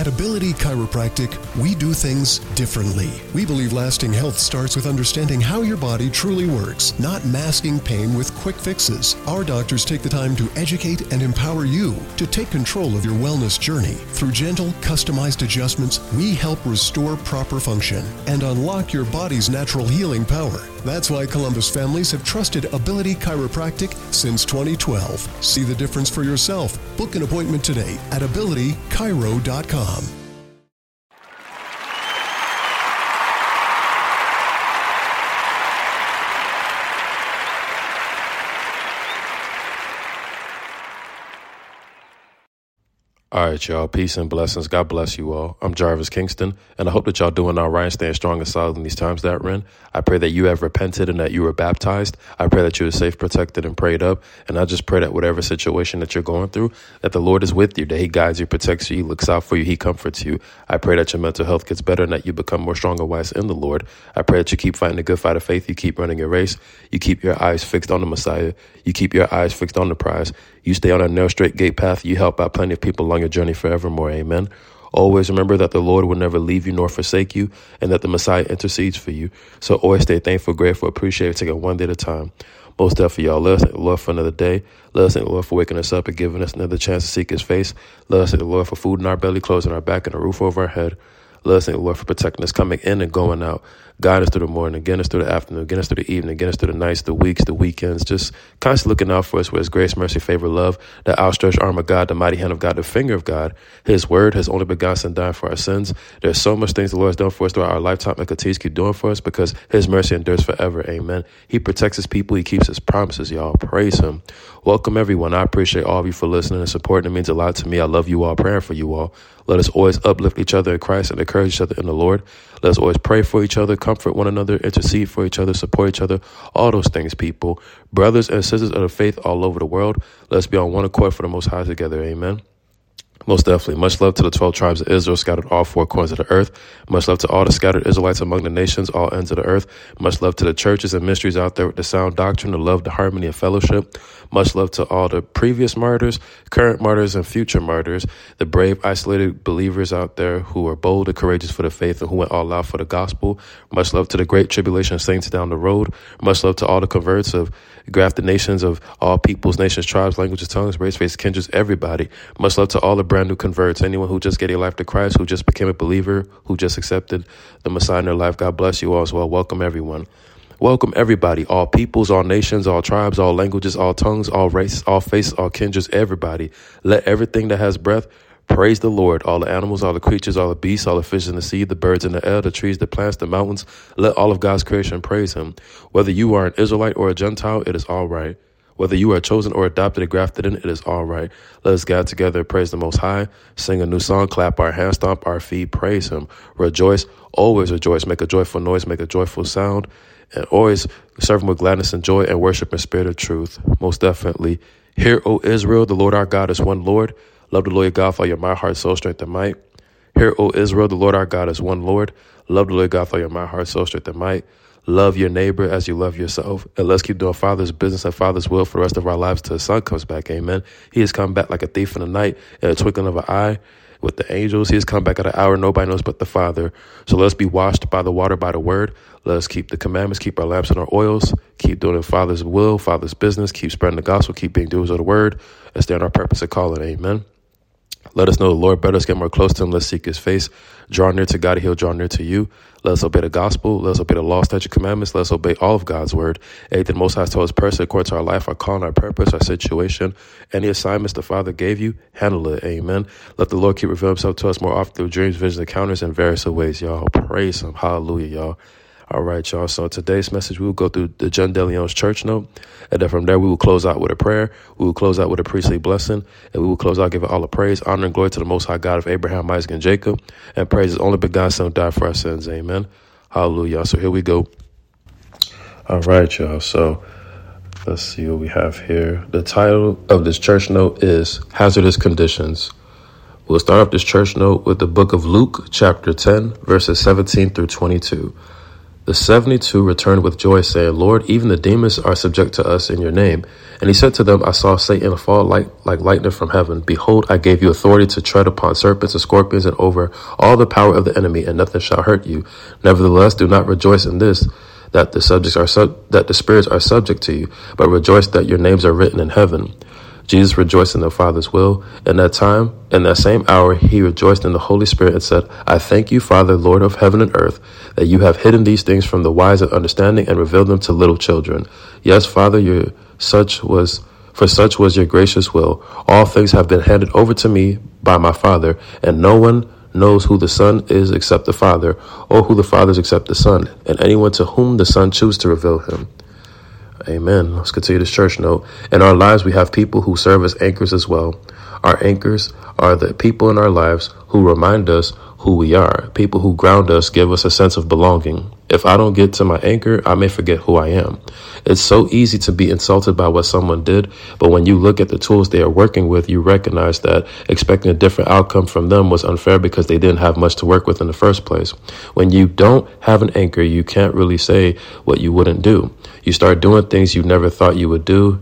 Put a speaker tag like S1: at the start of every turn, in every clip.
S1: At Ability Chiropractic, we do things differently. We believe lasting health starts with understanding how your body truly works, not masking pain with quick fixes. Our doctors take the time to educate and empower you to take control of your wellness journey. Through gentle, customized adjustments, we help restore proper function and unlock your body's natural healing power. That's why Columbus families have trusted Ability Chiropractic since 2012. See the difference for yourself. Book an appointment today at abilitychiro.com.
S2: All right, y'all. Peace and blessings. God bless you all. I'm Jarvis Kingston, and I hope that y'all doing all right and staying strong and solid in these times that we're in. I pray that you have repented and that you were baptized. I pray that you are safe, protected, and prayed up. And I just pray that whatever situation that you're going through, that the Lord is with you, that he guides you, protects you, he looks out for you, he comforts you. I pray that your mental health gets better and that you become more strong and wise in the Lord. I pray that you keep fighting the good fight of faith. You keep running your race. You keep your eyes fixed on the Messiah. You keep your eyes fixed on the prize. You stay on a narrow, straight gate path. You help out plenty of people along your journey forevermore. Amen. Always remember that the Lord will never leave you nor forsake you, and that the Messiah intercedes for you. So always stay thankful, grateful, appreciative, take it one day at a time. Most definitely, y'all. Let us thank the Lord for another day. Let us thank the Lord for waking us up and giving us another chance to seek his face. Let us thank the Lord for food in our belly, clothes on our back, and a roof over our head. Let us thank the Lord for protecting us coming in and going out. Guide us through the morning, again us through the afternoon, again us through the evening, again us through the nights, the weeks, the weekends. Just constantly looking out for us with his grace, mercy, favor, love, the outstretched arm of God, the mighty hand of God, the finger of God, his word, his only begotten Son dying for our sins. There's so much things the Lord has done for us throughout our lifetime and continues to keep doing for us because his mercy endures forever. Amen. He protects his people. He keeps his promises, y'all. Praise him. Welcome, everyone. I appreciate all of you for listening and supporting. It means a lot to me. I love you all, praying for you all. Let us always uplift each other in Christ and encourage each other in the Lord. Let us always pray for each other, comfort one another, intercede for each other, support each other, all those things, people. Brothers and sisters of the faith all over the world, let's be on one accord for the Most High together. Amen. Most definitely. Much love to the 12 tribes of Israel scattered all four corners of the earth. Much love to all the scattered Israelites among the nations, all ends of the earth. Much love to the churches and ministries out there with the sound doctrine, the love, the harmony, and fellowship. Much love to all the previous martyrs, current martyrs, and future martyrs, the brave, isolated believers out there who are bold and courageous for the faith and who went all out for the gospel. Much love to the great tribulation saints down the road. Much love to all the converts of grafted nations of all peoples, nations, tribes, languages, tongues, race, faith, kindreds, everybody. Much love to all the brand new converts, anyone who just gave their life to Christ, who just became a believer, who just accepted the Messiah in their life. God bless you all as well. Welcome, everyone. Welcome, everybody, all peoples, all nations, all tribes, all languages, all tongues, all races, all faces, all kindreds, everybody. Let everything that has breath praise the Lord. All the animals, all the creatures, all the beasts, all the fish in the sea, the birds in the air, the trees, the plants, the mountains. Let all of God's creation praise him. Whether you are an Israelite or a Gentile, it is all right. Whether you are chosen or adopted and grafted in, it is all right. Let us gather together and praise the Most High, sing a new song, clap our hands, stomp our feet, praise him. Rejoice, always rejoice. Make a joyful noise, make a joyful sound, and always serve him with gladness and joy and worship in spirit of truth. Most definitely. Hear, O Israel, the Lord our God is one Lord. Love the Lord your God with all your mind, heart, soul, strength, and might. Hear, O Israel, the Lord our God is one Lord. Love the Lord your God with all your mind, heart, soul, strength, and might. Love your neighbor as you love yourself. And let's keep doing Father's business and Father's will for the rest of our lives till the Son comes back. Amen. He has come back like a thief in the night, in a twinkling of an eye. With the angels, he has come back at an hour nobody knows but the Father. So let's be washed by the water, by the word. Let us keep the commandments, keep our lamps and our oils, keep doing the Father's will, Father's business, keep spreading the gospel, keep being doers of the word, and stay on our purpose and calling. Amen. Let us know the Lord better. Let's get more close to him. Let's seek his face. Draw near to God. He'll draw near to you. Let us obey the gospel. Let us obey the law, statute, commandments. Let us obey all of God's word. Anything the Most High told us personally, according to our life, our calling, our purpose, our situation, any assignments the Father gave you, handle it. Amen. Let the Lord keep revealing himself to us more often through dreams, visions, encounters, and various ways, y'all. Praise him. Hallelujah, y'all. All right, y'all. So today's message, we will go through the John DeLeon's church note. And then from there, we will close out with a prayer. We will close out with a priestly blessing. And we will close out giving all the praise, honor, and glory to the Most High God of Abraham, Isaac, and Jacob. And praise his only begotten Son who died for our sins. Amen. Hallelujah. So here we go. All right, y'all. So let's see what we have here. The title of this church note is Hazardous Conditions. We'll start off this church note with the book of Luke, chapter 10, verses 17 through 22. The 72 returned with joy, saying, Lord, even the demons are subject to us in your name. And he said to them, I saw Satan fall like lightning from heaven. Behold, I gave you authority to tread upon serpents and scorpions and over all the power of the enemy, and nothing shall hurt you. Nevertheless, do not rejoice in this, that the spirits are subject to you, but rejoice that your names are written in heaven. Jesus rejoiced in the Father's will. In that same hour, he rejoiced in the Holy Spirit and said, I thank you, Father, Lord of heaven and earth, that you have hidden these things from the wise and understanding and revealed them to little children. Yes, Father, such was your gracious will. All things have been handed over to me by my Father, and no one knows who the Son is except the Father, or who the Father is except the Son, and anyone to whom the Son chooses to reveal him. Amen. Let's continue this church note. In our lives, we have people who serve as anchors as well. Our anchors are the people in our lives who remind us who we are. People who ground us, give us a sense of belonging. If I don't get to my anchor, I may forget who I am. It's so easy to be insulted by what someone did, but when you look at the tools they are working with, you recognize that expecting a different outcome from them was unfair because they didn't have much to work with in the first place. When you don't have an anchor, you can't really say what you wouldn't do. You start doing things you never thought you would do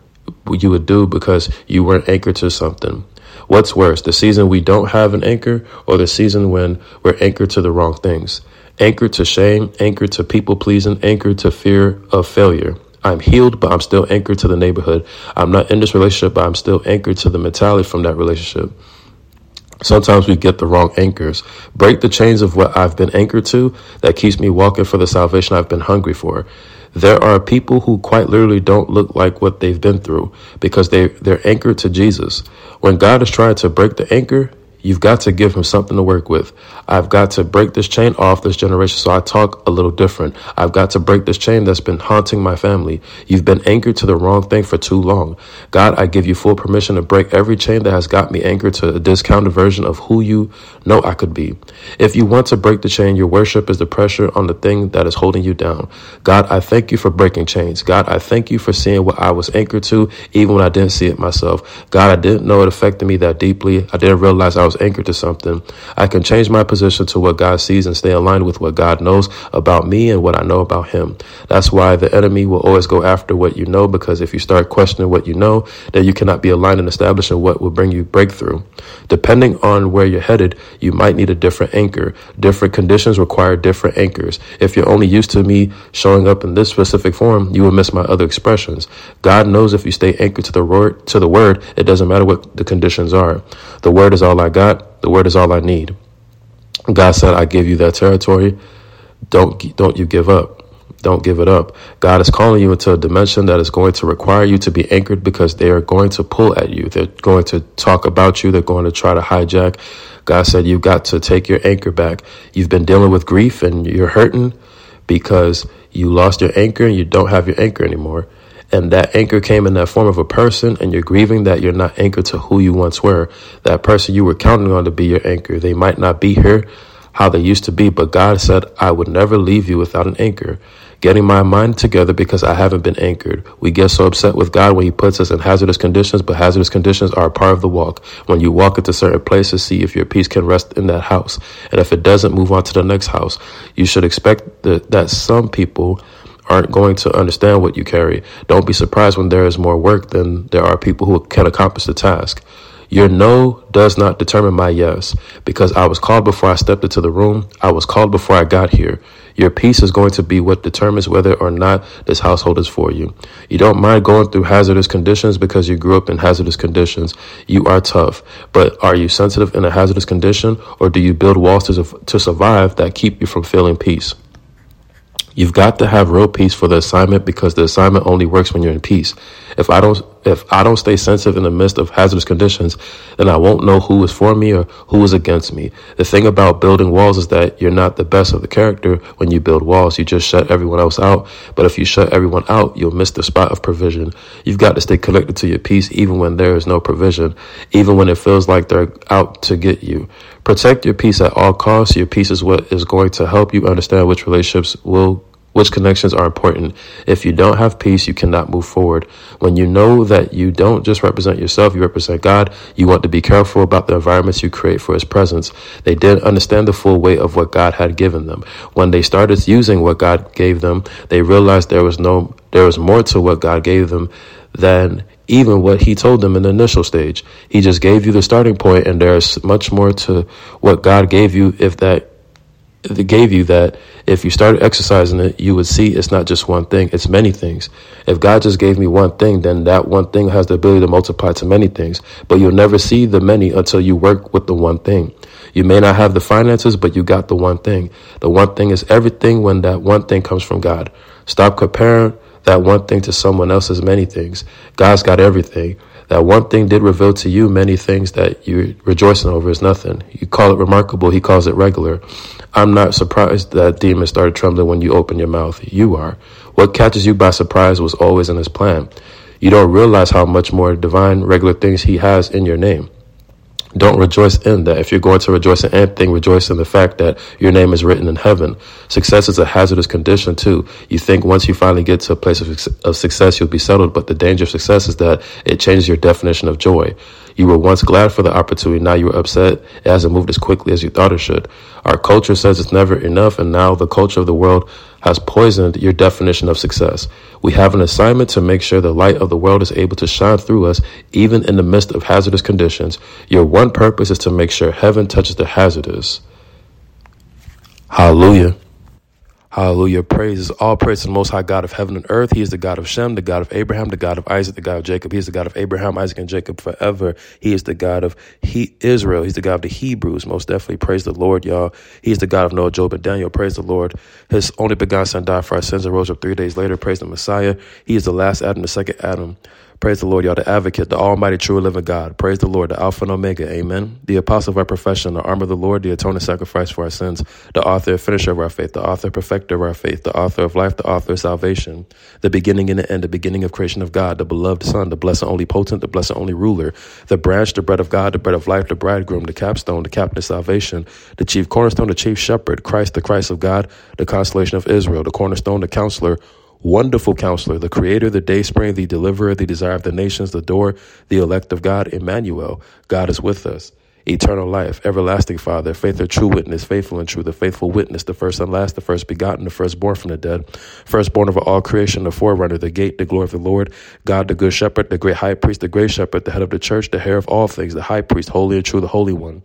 S2: because you weren't anchored to something. What's worse, the season we don't have an anchor, or the season when we're anchored to the wrong things? Anchored to shame, anchored to people pleasing, anchored to fear of failure. I'm healed, but I'm still anchored to the neighborhood. I'm not in this relationship, but I'm still anchored to the mentality from that relationship. Sometimes we get the wrong anchors. Break the chains of what I've been anchored to that keeps me walking for the salvation I've been hungry for. There are people who quite literally don't look like what they've been through because they're anchored to Jesus. When God is trying to break the anchor, you've got to give him something to work with. I've got to break this chain off this generation so I talk a little different. I've got to break this chain that's been haunting my family. You've been anchored to the wrong thing for too long. God, I give you full permission to break every chain that has got me anchored to a discounted version of who you know I could be. If you want to break the chain, your worship is the pressure on the thing that is holding you down. God, I thank you for breaking chains. God, I thank you for seeing what I was anchored to even when I didn't see it myself. God, I didn't know it affected me that deeply. I didn't realize I was anchored to something. I can change my position to what God sees and stay aligned with what God knows about me and what I know about him. That's why the enemy will always go after what you know, because if you start questioning what you know, then you cannot be aligned and establishing what will bring you breakthrough. Depending on where you're headed, you might need a different anchor. Different conditions require different anchors. If you're only used to me showing up in this specific form, you will miss my other expressions. God knows if you stay anchored to the word, it doesn't matter what the conditions are. The word is all I got. The word is all I need. God said, I give you that territory. Don't you give up. Don't give it up. God is calling you into a dimension that is going to require you to be anchored because they are going to pull at you. They're going to talk about you. They're going to try to hijack. God said, you've got to take your anchor back. You've been dealing with grief and you're hurting because you lost your anchor and you don't have your anchor anymore. And that anchor came in that form of a person, and you're grieving that you're not anchored to who you once were. That person you were counting on to be your anchor. They might not be here how they used to be, but God said, I would never leave you without an anchor. Getting my mind together because I haven't been anchored. We get so upset with God when he puts us in hazardous conditions, but hazardous conditions are a part of the walk. When you walk into certain places, see if your peace can rest in that house. And if it doesn't, move on to the next house. You should expect that some people aren't going to understand what you carry. Don't be surprised when there is more work than there are people who can accomplish the task. Your no does not determine my yes, because I was called before I stepped into the room. I was called before I got here. Your peace is going to be what determines whether or not this household is for you. You don't mind going through hazardous conditions because you grew up in hazardous conditions. You are tough, but are you sensitive in a hazardous condition, or do you build walls to survive that keep you from feeling peace? You've got to have real peace for the assignment, because the assignment only works when you're in peace. If I don't stay sensitive in the midst of hazardous conditions, then I won't know who is for me or who is against me. The thing about building walls is that you're not the best of the character when you build walls. You just shut everyone else out. But if you shut everyone out, you'll miss the spot of provision. You've got to stay connected to your peace even when there is no provision, even when it feels like they're out to get you. Protect your peace at all costs. Your peace is what is going to help you understand which relationships will Which connections are important? If you don't have peace, you cannot move forward. When you know that you don't just represent yourself, you represent God, you want to be careful about the environments you create for his presence. They didn't understand the full weight of what God had given them. When they started using what God gave them, they realized there was more to what God gave them than even what he told them in the initial stage. He just gave you the starting point, and there's much more to what God gave you that if you started exercising it, you would see it's not just one thing, it's many things. If God just gave me one thing, then that one thing has the ability to multiply to many things, but you'll never see the many until you work with the one thing. You may not have the finances, but you got the one thing. The one thing is everything when that one thing comes from God. Stop comparing that one thing to someone else's many things. God's got everything. That one thing did reveal to you many things that you're rejoicing over is nothing. You call it remarkable, he calls it regular. I'm not surprised that demons started trembling when you open your mouth. You are. What catches you by surprise was always in his plan. You don't realize how much more divine, regular things he has in your name. Don't rejoice in that. If you're going to rejoice in anything, rejoice in the fact that your name is written in heaven. Success is a hazardous condition too. You think once you finally get to a place of success, you'll be settled. But the danger of success is that it changes your definition of joy. You were once glad for the opportunity. Now you're upset. It hasn't moved as quickly as you thought it should. Our culture says it's never enough. And now the culture of the world has poisoned your definition of success. We have an assignment to make sure the light of the world is able to shine through us, even in the midst of hazardous conditions. Your one purpose is to make sure heaven touches the hazardous. Hallelujah. Hallelujah. All praise to the Most High God of heaven and earth. He is the God of Shem, the God of Abraham, the God of Isaac, the God of Jacob. He is the God of Abraham, Isaac, and Jacob forever. He is the God of Israel. He's the God of the Hebrews. Most definitely praise the Lord, y'all. He is the God of Noah, Job, and Daniel. Praise the Lord. His only begotten son died for our sins and rose up 3 days later. Praise the Messiah. He is the last Adam, the second Adam. Praise the Lord, y'all, the advocate, the almighty, true and living God. Praise the Lord, the Alpha and Omega, amen. The apostle of our profession, the arm of the Lord, the atoning sacrifice for our sins, the author and finisher of our faith, the author and perfecter of our faith, the author of life, the author of salvation, the beginning and the end, the beginning of creation of God, the beloved Son, the blessed only potent, the blessed only ruler, the branch, the bread of God, the bread of life, the bridegroom, the capstone, the captain of salvation, the chief cornerstone, the chief shepherd, Christ, the Christ of God, the consolation of Israel, the cornerstone, the counselor, Wonderful Counselor, the Creator, the Dayspring, the Deliverer, the Desire of the Nations, the Door, the Elect of God, Emmanuel. God is with us. Eternal life, everlasting Father, faith, true witness, faithful and true, the faithful witness, the first and last, the first begotten, the firstborn from the dead, firstborn over all creation, the forerunner, the gate, the glory of the Lord, God, the good shepherd, the great high priest, the great shepherd, the head of the church, the hair of all things, the high priest, holy and true, the Holy One.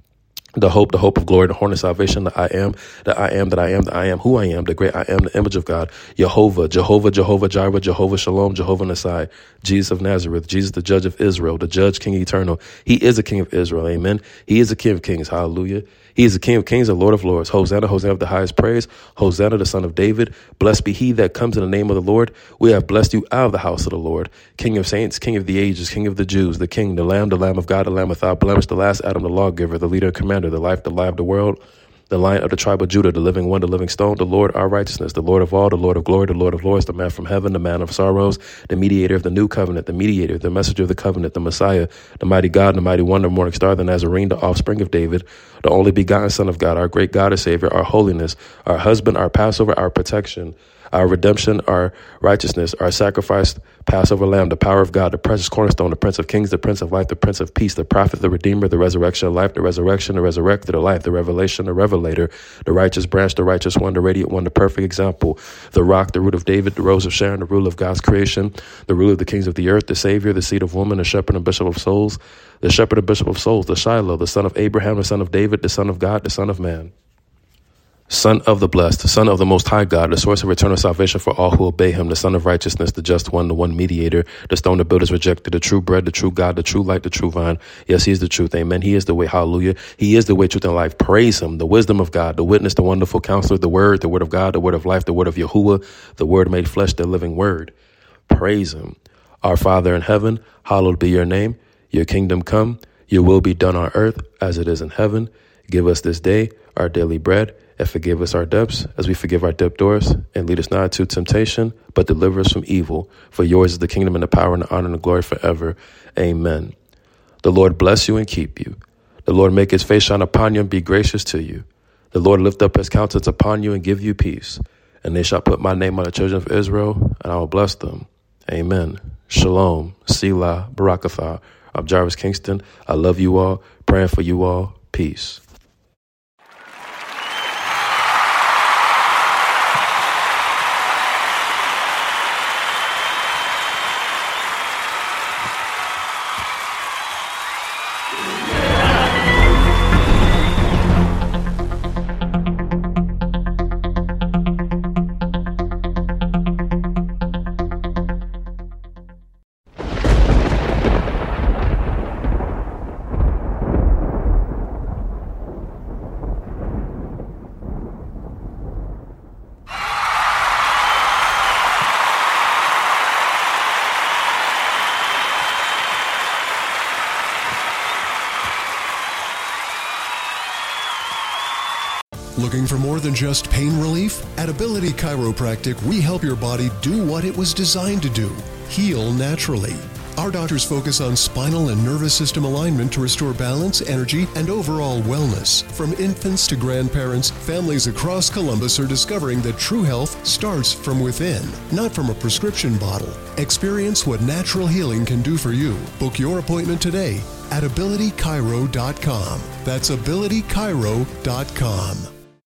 S2: The hope of glory, the horn of salvation, the I am, that I am, that I am, that I am who I am, the great I am, the image of God, Jehovah, Jehovah Jireh, Jehovah Shalom, Jehovah Nisai, Jesus of Nazareth, Jesus the judge of Israel, the judge, King eternal. He is a King of Israel, amen. He is a King of kings, hallelujah. He is the King of kings and Lord of lords. Hosanna, Hosanna of the highest praise. Hosanna, the Son of David. Blessed be he that comes in the name of the Lord. We have blessed you out of the house of the Lord. King of saints, King of the ages, King of the Jews, the King, the Lamb of God, the Lamb without blemish, the last Adam, the lawgiver, the leader and commander, the life, the lie of the world, the Lion of the tribe of Judah, the living one, the living stone, the Lord our righteousness, the Lord of all, the Lord of glory, the Lord of lords, the man from heaven, the man of sorrows, the mediator of the new covenant, the mediator, the messenger of the covenant, the Messiah, the mighty God, the mighty wonder, morning star, the Nazarene, the offspring of David, the only begotten Son of God, our great God and Savior, our holiness, our husband, our Passover, our protection, our redemption, our righteousness, our sacrifice, Passover lamb, the power of God, the precious cornerstone, the Prince of Kings, the Prince of Life, the Prince of Peace, the prophet, the Redeemer, the resurrection of life, the resurrection, the resurrected, the life, the revelation, the revelator, the righteous branch, the righteous one, the radiant one, the perfect example, the rock, the root of David, the rose of Sharon, the ruler of God's creation, the ruler of the kings of the earth, the Savior, the seed of woman, the shepherd and bishop of souls, the shepherd and bishop of souls, the Shiloh, the son of Abraham, the son of David, the son of God, the son of man. Son of the blessed, Son of the Most High God, the source of eternal salvation for all who obey him, the Son of righteousness, the just one, the one mediator, the stone the builders rejected, the true bread, the true God, the true light, the true vine. Yes, he is the truth. Amen. He is the way. Hallelujah. He is the way, truth, and life. Praise him. The wisdom of God, the witness, the wonderful counselor, the word of God, the word of life, the word of Yahuwah, the word made flesh, the living word. Praise him. Our Father in heaven, hallowed be your name. Your kingdom come. Your will be done on earth as it is in heaven. Give us this day our daily bread. And forgive us our debts as we forgive our debtors, and lead us not into temptation, but deliver us from evil. For yours is the kingdom and the power and the honor and the glory forever. Amen. The Lord bless you and keep you. The Lord make his face shine upon you and be gracious to you. The Lord lift up his countenance upon you and give you peace. and they shall put my name on the children of Israel, and I will bless them. Amen. Shalom. Selah. Barakatha. I'm Jarvis Kingston. I love you all. Praying for you all. Peace.
S1: Looking for more than just pain relief? At Ability Chiropractic, we help your body do what it was designed to do: heal naturally. Our doctors focus on spinal and nervous system alignment to restore balance, energy, and overall wellness. From infants to grandparents, families across Columbus are discovering that true health starts from within, not from a prescription bottle. Experience what natural healing can do for you. Book your appointment today at abilitychiro.com. That's abilitychiro.com.